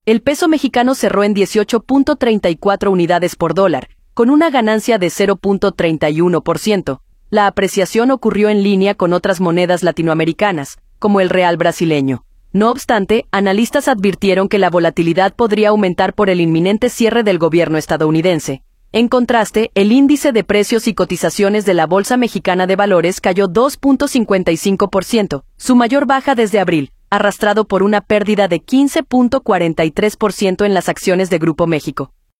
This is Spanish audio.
El peso mexicano cerró en 18.34 unidades por dólar, con una ganancia de 0.31%. La apreciación ocurrió en línea con otras monedas latinoamericanas, como el real brasileño. No obstante, analistas advirtieron que la volatilidad podría aumentar por el inminente cierre del gobierno estadounidense. En contraste, el índice de precios y cotizaciones de la Bolsa Mexicana de Valores cayó 2.55%, su mayor baja desde abril, arrastrado por una pérdida de 15.43% en las acciones de Grupo México.